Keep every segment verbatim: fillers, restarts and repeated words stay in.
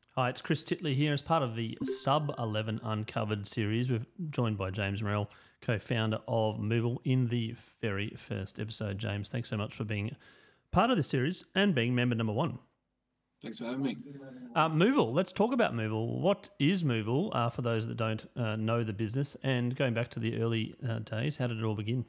Hi, it's Chris Titley here. As part of the Sub eleven Uncovered series, we're joined by James Morrell, co-founder of Movil, in the very first episode. James, thanks so much for being part of this series and being member number one. Thanks for having me. Uh, Movil, let's talk about Movil. What is Movil, uh, for those that don't uh, know the business? And going back to the early uh, days, how did it all begin?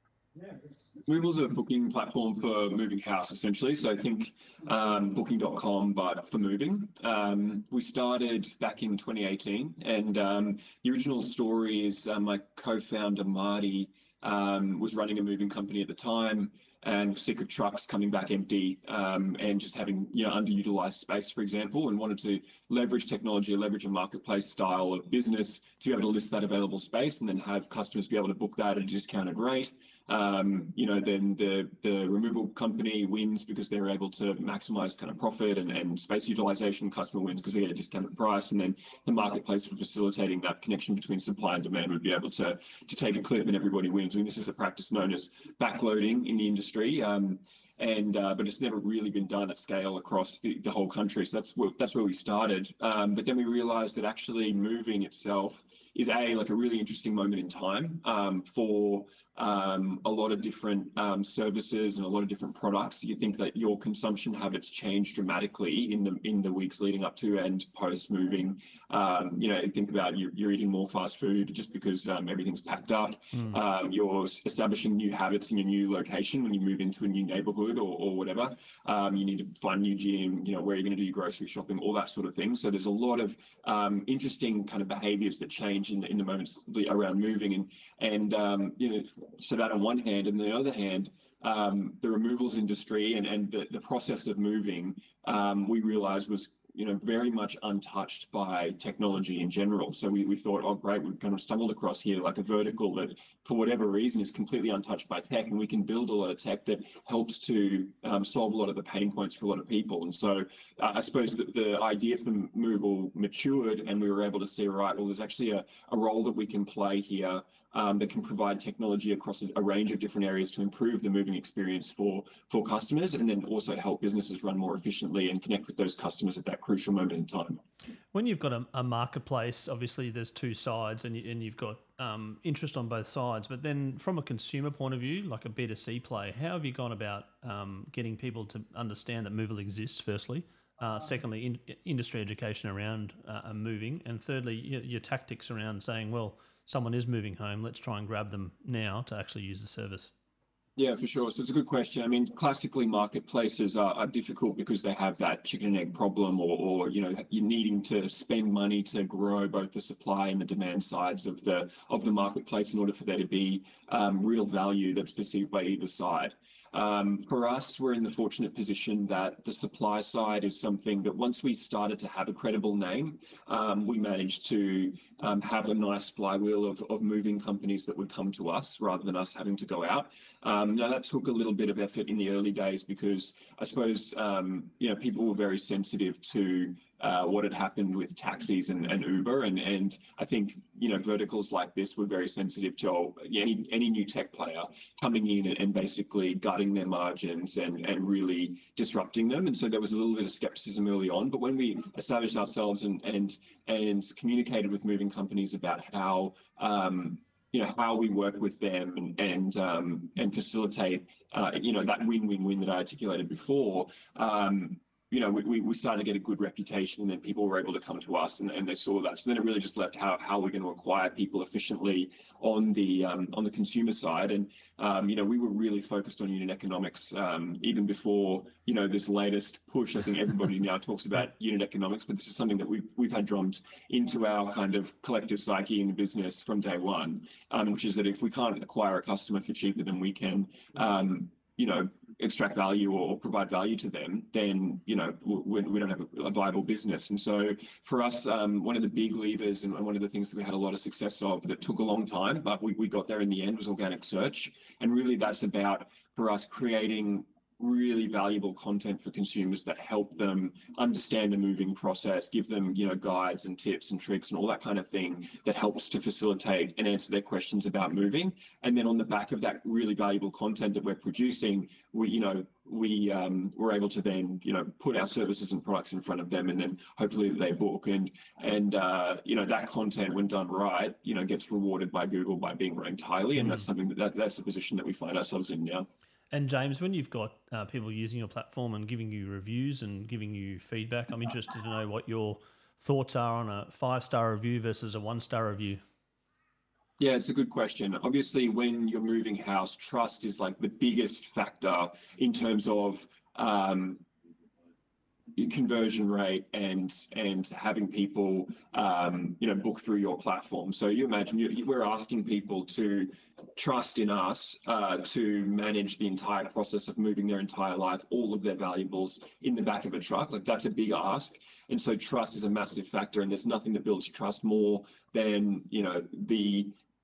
Movil's a booking platform for moving house, essentially. So I think um, booking dot com, but for moving. Um, we started back in twenty eighteen, and um, the original story is uh, my co-founder, Marty, um, was running a moving company at the time and was sick of trucks coming back empty um, and just having, you know, underutilized space, for example, and wanted to leverage technology, leverage a marketplace style of business to be able to list that available space and then have customers be able to book that at a discounted rate. Um, you know, then the the removal company wins because they're able to maximize kind of profit and, and space utilization. Customer wins because they get a discounted price, and then the marketplace for facilitating that connection between supply and demand would be able to to take a clip and everybody wins. I mean, this is a practice known as backloading in the industry. Um, and uh, but it's never really been done at scale across the, the whole country. So that's where, that's where we started. Um, but then we realized that actually moving itself is a like a really interesting moment in time um, for um, a lot of different um, services and a lot of different products. You think that your consumption habits change dramatically in the in the weeks leading up to and post moving. Um, you know, think about you, you're eating more fast food just because um, everything's packed up. Mm. Um, you're establishing new habits in your new location when you move into a new neighborhood or, or whatever. Um, you need to find a new gym. You know, where you're going to do your grocery shopping, all that sort of thing. So there's a lot of um, interesting kind of behaviors that change in the, in the moments around moving, and and um, you know, so that on one hand, and the other hand, um, the removals industry and and the, the process of moving, um, we realized was, you know, very much untouched by technology in general. So we, we thought, oh, great, we've kind of stumbled across here like a vertical that, for whatever reason, is completely untouched by tech, and we can build a lot of tech that helps to um, solve a lot of the pain points for a lot of people. And so uh, I suppose that the idea for Movil matured, and we were able to see, right, well, there's actually a, a role that we can play here Um, that can provide technology across a, a range of different areas to improve the moving experience for for customers, and then also help businesses run more efficiently and connect with those customers at that crucial moment in time. When you've got a, a marketplace, obviously there's two sides, and, you, and you've got um, interest on both sides. But then from a consumer point of view, like a B two C play, how have you gone about um, getting people to understand that Movil exists, firstly? Uh, secondly, in, industry education around uh, moving. And thirdly, your, your tactics around saying, well, someone is moving home, let's try and grab them now to actually use the service. Yeah, for sure. So it's a good question. I mean, classically, marketplaces are, are difficult because they have that chicken and egg problem, or, or you know, you're needing to spend money to grow both the supply and the demand sides of the of the marketplace in order for there to be um, real value that's perceived by either side. Um, for us, we're in the fortunate position that the supply side is something that once we started to have a credible name, um, we managed to um, have a nice flywheel of, of moving companies that would come to us rather than us having to go out. Um, now, that took a little bit of effort in the early days because I suppose, um, you know, people were very sensitive to Uh, what had happened with taxis and, and Uber. And, and I think, you know, verticals like this were very sensitive to oh, any any new tech player coming in and, and basically gutting their margins and, and really disrupting them. And so there was a little bit of skepticism early on. But when we established ourselves and and and communicated with moving companies about how um, you know, how we work with them and and um, and facilitate, uh, you know, that win-win-win that I articulated before, um, you know, we, we started to get a good reputation, and then people were able to come to us, and, and they saw that. So then it really just left how, how we're going to acquire people efficiently on the um, on the consumer side. And, um, you know, we were really focused on unit economics um, even before, you know, this latest push. I think everybody now talks about unit economics, but this is something that we've, we've had drummed into our kind of collective psyche in the business from day one, um, which is that if we can't acquire a customer for cheaper than we can, um, you know, extract value or provide value to them, then, you know, we, we don't have a, a viable business. And so for us, um, one of the big levers and one of the things that we had a lot of success of that took a long time, but we, we got there in the end, was organic search. And really that's about, for us, creating really valuable content for consumers that help them understand the moving process, give them, you know, guides and tips and tricks and all that kind of thing that helps to facilitate and answer their questions about moving. And then on the back of that really valuable content that we're producing, we, you know, we um, we're able to then, you know, put our services and products in front of them, and then hopefully they book. And and uh, you know, that content, when done right, you know, gets rewarded by Google by being ranked highly, and mm. that's something that, that that's the position that we find ourselves in now. And James, when you've got uh, people using your platform and giving you reviews and giving you feedback, I'm interested to know what your thoughts are on a five-star review versus a one-star review. Yeah, it's a good question. Obviously, when you're moving house, trust is like the biggest factor in terms of um, conversion rate and and having people um, you know, book through your platform. So you imagine you, you, we're asking people to trust in us uh, to manage the entire process of moving their entire life, all of their valuables in the back of a truck. Like, that's a big ask. And so trust is a massive factor, and there's nothing that builds trust more than, you know, the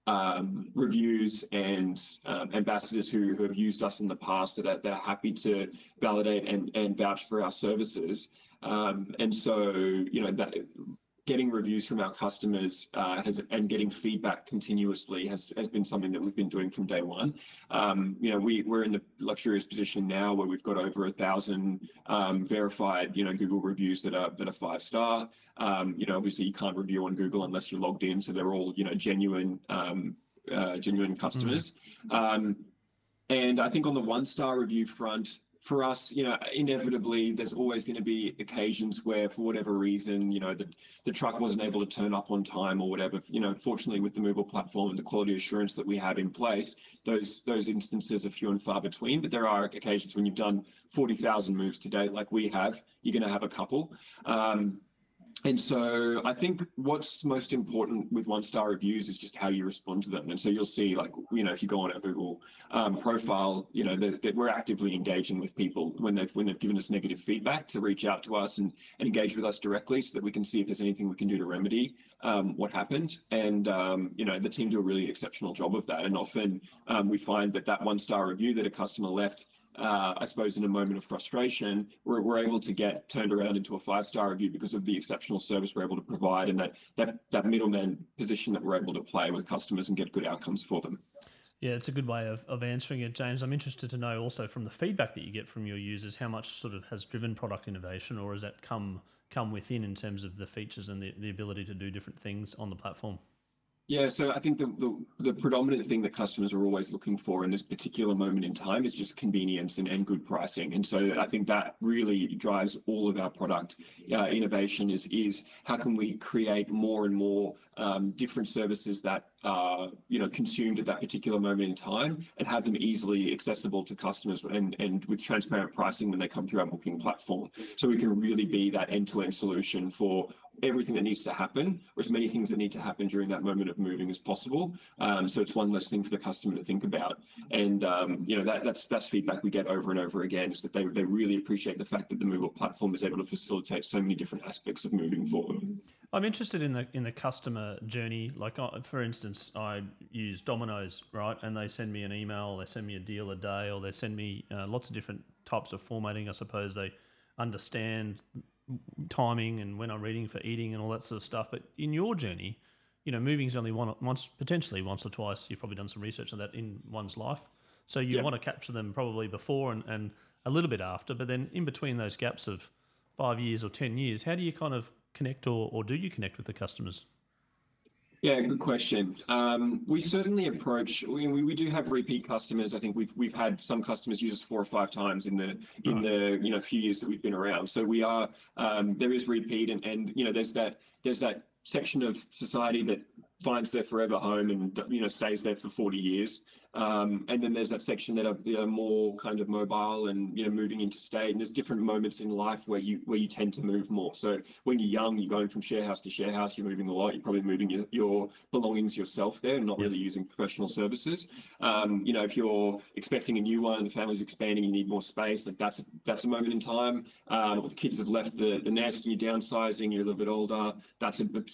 um, reviews and um, ambassadors who, who have used us in the past, so that they're happy to validate and, and vouch for our services. Um, and so, you know, that getting reviews from our customers uh, has and getting feedback continuously has, has been something that we've been doing from day one. Um, you know, we, we're in the luxurious position now where we've got over a thousand um, verified, you know, Google reviews that are that are five star. Um, you know, obviously you can't review on Google unless you're logged in, so they're all, you know, genuine um, uh, genuine customers. Mm. Um, and I think on the one star review front, for us, you know, inevitably, there's always going to be occasions where, for whatever reason, you know, the, the truck wasn't able to turn up on time or whatever. You know, fortunately, with the Movable platform and the quality assurance that we have in place, those those instances are few and far between. But there are occasions when you've done forty thousand moves to date, like we have, you're going to have a couple. Um, And so I think what's most important with one-star reviews is just how you respond to them. And so you'll see, like, you know, if you go on our Google um, profile, you know, that, that we're actively engaging with people when they've when they've given us negative feedback, to reach out to us and, and engage with us directly, so that we can see if there's anything we can do to remedy um, what happened. And, um, you know, the team do a really exceptional job of that. And often um, we find that that one-star review that a customer left, Uh, I suppose in a moment of frustration, we're, we're able to get turned around into a five-star review because of the exceptional service we're able to provide, and that that that middleman position that we're able to play with customers and get good outcomes for them. Yeah, it's a good way of, of answering it, James. I'm interested to know also from the feedback that you get from your users, how much sort of has driven product innovation, or has that come come within in terms of the features and the, the ability to do different things on the platform? Yeah, so I think the, the the predominant thing that customers are always looking for in this particular moment in time is just convenience and, and good pricing. And so I think that really drives all of our product uh, innovation is, is how can we create more and more um, different services that are, you know, consumed at that particular moment in time, and have them easily accessible to customers, and, and with transparent pricing when they come through our booking platform. So we can really be that end-to-end solution for everything that needs to happen, or as many things that need to happen during that moment of moving as possible. Um, so it's one less thing for the customer to think about. And um, you know, that that's that's feedback we get over and over again, is that they they really appreciate the fact that the Movable platform is able to facilitate so many different aspects of moving for them. I'm interested in the in the customer journey. Like, uh, for instance, I use Domino's, right? And they send me an email, they send me a deal a day, or they send me uh, lots of different types of formatting. I suppose they understand timing and when I'm reading for eating and all that sort of stuff. But in your journey, you know, moving is only one once, potentially once or twice. You've probably done some research on that in one's life. So you yep. want to capture them probably before and, and a little bit after, but then in between those gaps of five years or ten years, how do you kind of connect, or, or do you connect with the customers? Yeah, good question. Um, we certainly approach. We, we do have repeat customers. I think we've we've had some customers use us four or five times in the in the you know few years that we've been around. So we are um, there is repeat, and and you know there's that there's that section of society that finds their forever home and you know stays there for forty years. Um, and then there's that section that are, you know, more kind of mobile and you know moving interstate. And there's different moments in life where you where you tend to move more. So when you're young, you're going from share house to share house. You're moving a lot. You're probably moving your, your belongings yourself there, and not really using professional services. Um, you know, if you're expecting a new one and the family's expanding, you need more space. Like that's a, that's a moment in time. Um, or the kids have left the, the nest and you're downsizing. You're a little bit older. That's a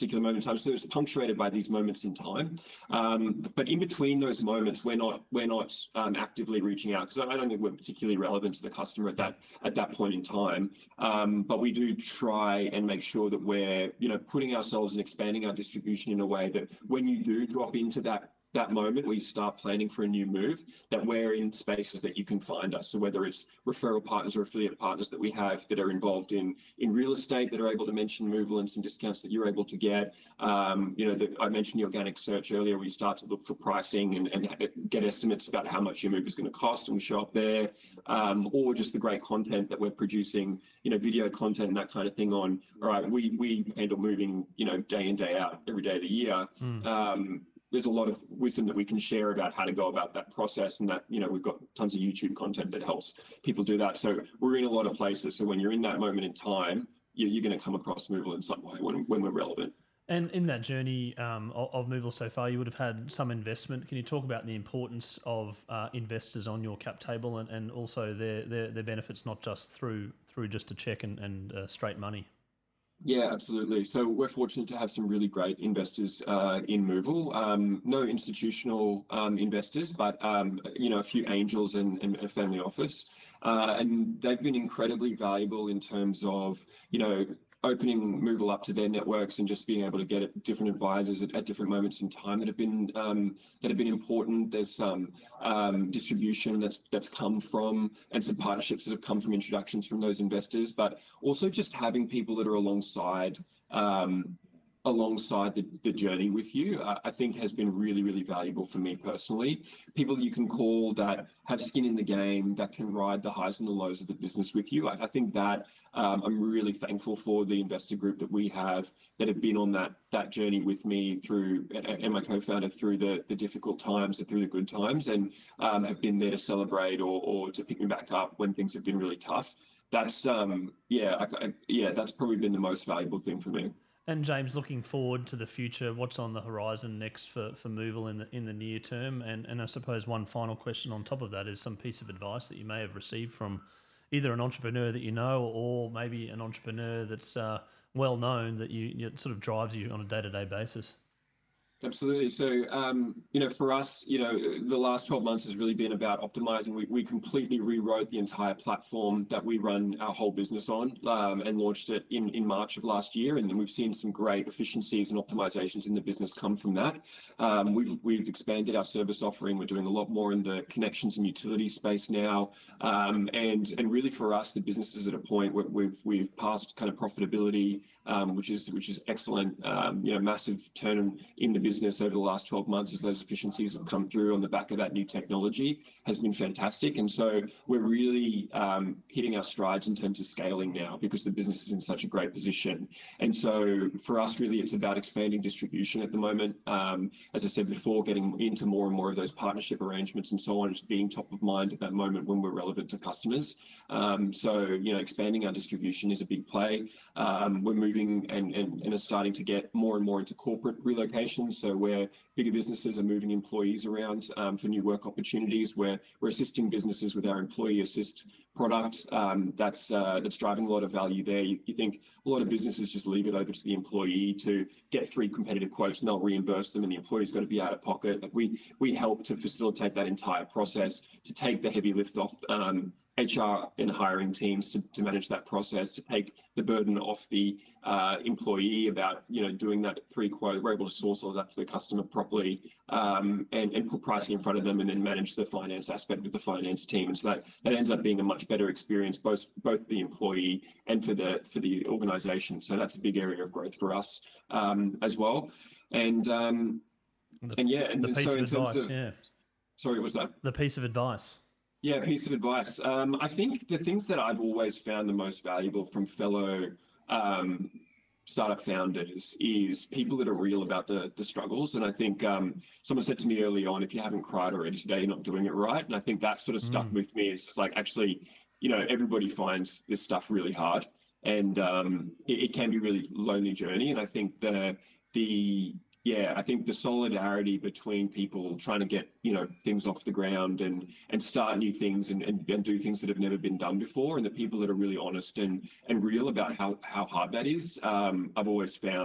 particular moment in time. So it's punctuated by these moments in time. Um, but in between those moments, we're not we're not um, actively reaching out, because I don't think we're particularly relevant to the customer at that at that point in time. Um, but we do try and make sure that we're you know putting ourselves and expanding our distribution in a way that when you do drop into that that moment where you start planning for a new move, that we're in spaces that you can find us. So whether it's referral partners or affiliate partners that we have that are involved in in real estate that are able to mention Movable and some discounts that you're able to get. Um, you know, the, I mentioned the organic search earlier, where you start to look for pricing and, and get estimates about how much your move is going to cost, and we show up there. Um, or just the great content that we're producing, you know, video content and that kind of thing on. All right, we we handle moving, you know, day in, day out, every day of the year. Mm. Um, there's a lot of wisdom that we can share about how to go about that process, and that, you know, we've got tons of YouTube content that helps people do that. So we're in a lot of places. So when you're in that moment in time, you're, you're going to come across Movable in some way when, when we're relevant. And in that journey um, of, of Movable so far, you would have had some investment. Can you talk about the importance of uh, investors on your cap table, and, and also their, their their benefits, not just through through just a check and, and uh, straight money? Yeah, absolutely. So we're fortunate to have some really great investors uh, in Movable. Um, no institutional um, investors, but um, you know, a few angels and, and a family office, uh, and they've been incredibly valuable in terms of you know opening Movable up to their networks and just being able to get different advisors at, at different moments in time that have been um, that have been important. There's some um, distribution that's that's come from, and some partnerships that have come from introductions from those investors, but also just having people that are alongside um, alongside the, the journey with you, uh, I think has been really, really valuable for me personally. People you can call that have skin in the game, that can ride the highs and the lows of the business with you. I, I think that um, I'm really thankful for the investor group that we have that have been on that that journey with me through, and my co-founder, through the, the difficult times and through the good times, and um, have been there to celebrate or, or to pick me back up when things have been really tough. That's, um, yeah, I, I, yeah, that's probably been the most valuable thing for me. And James, looking forward to the future, what's on the horizon next for, for Movable in the in the near term? And and I suppose one final question on top of that is some piece of advice that you may have received from either an entrepreneur that you know, or maybe an entrepreneur that's uh, well known that you, you sort of drives you on a day-to-day basis. Absolutely. So, um, you know, for us, you know, the last twelve months has really been about optimizing. We, we completely rewrote the entire platform that we run our whole business on, um, and launched it in, in March of last year. And we've seen some great efficiencies and optimizations in the business come from that. Um, we've, we've expanded our service offering. We're doing a lot more in the connections and utilities space now. Um, and, and really for us, the business is at a point where we've, we've passed kind of profitability, um, which is, which is excellent. Um, you know, massive turn in the business business over the last twelve months as those efficiencies have come through on the back of that new technology has been fantastic. And so we're really um, hitting our strides in terms of scaling now, because the business is in such a great position. And so for us, really, it's about expanding distribution at the moment. Um, as I said before, getting into more and more of those partnership arrangements and so on, just being top of mind at that moment when we're relevant to customers. Um, so, you know, expanding our distribution is a big play. Um, we're moving and, and, and are starting to get more and more into corporate relocations. So where bigger businesses are moving employees around um, for new work opportunities, where we're assisting businesses with our employee assist product. Um, that's uh, that's driving a lot of value there. You, you think a lot of businesses just leave it over to the employee to get three competitive quotes and they'll reimburse them, and the employee's got to be out of pocket. Like we we help to facilitate that entire process, to take the heavy lift off um, H R and hiring teams to, to manage that process, to take the burden off the uh, employee about, you know, doing that three quote. We're able to source all that for the customer properly, um, and, and put pricing in front of them, and then manage the finance aspect with the finance team. And so that, that ends up being a much better experience, both both the employee and for the for the organization. So that's a big area of growth for us um, as well. And um, the, and yeah, and the piece so of in advice, terms of, yeah. Sorry, what was that? The piece of advice. Yeah, piece of advice. Um, I think the things that I've always found the most valuable from fellow um, startup founders is people that are real about the the struggles. And I think um, someone said to me early on, if you haven't cried already today, you're not doing it right. And I think that sort of stuck Mm. with me. It's just like, actually, you know, everybody finds this stuff really hard, and um, it, it can be a really lonely journey. And I think the the Yeah, I think the solidarity between people trying to get, you know, things off the ground and and start new things and, and, and do things that have never been done before, and the people that are really honest and and real about how how hard that is, um, I've always found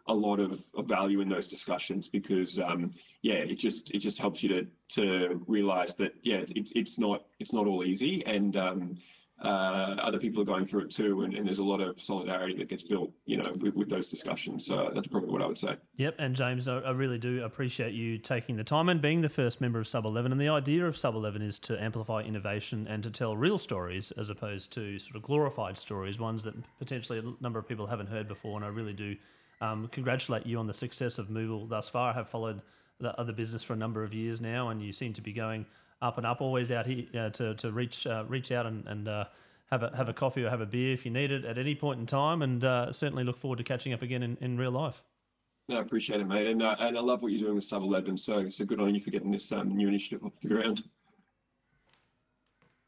a lot of, of value in those discussions because um, yeah, it just it just helps you to to realize that yeah, it's it's not it's not all easy, and um, uh, other people are going through it too, and, and there's a lot of solidarity that gets built, you know, with, with those discussions. So that's probably what I would say. Yep, and James, I, I really do appreciate you taking the time and being the first member of Sub eleven. And the idea of Sub eleven is to amplify innovation and to tell real stories as opposed to sort of glorified stories, ones that potentially a number of people haven't heard before. And I really do um, congratulate you on the success of Movil thus far. I have followed the other business for a number of years now, and you seem to be going up and up, always out here uh, to to reach uh, reach out and and uh, have a have a coffee or have a beer if you need it at any point in time, and uh, certainly look forward to catching up again in, in real life. No, I appreciate it, mate, and uh, and I love what you're doing with Sub eleven. So so good on you for getting this um, new initiative off the ground.